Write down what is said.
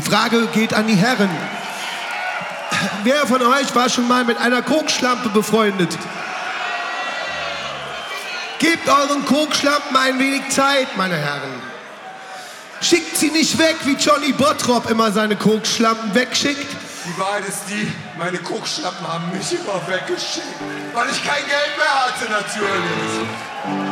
Frage geht an die Herren. Wer von euch war schon mal mit einer Kokschlampe befreundet? Gebt euren Kokschlampen ein wenig Zeit, meine Herren. Schickt sie nicht weg, wie Johnny Bottrop immer seine Kokschlampen wegschickt. Die Wahrheit ist die, meine Kokschlappen haben mich immer weggeschickt, weil ich kein Geld mehr hatte, natürlich.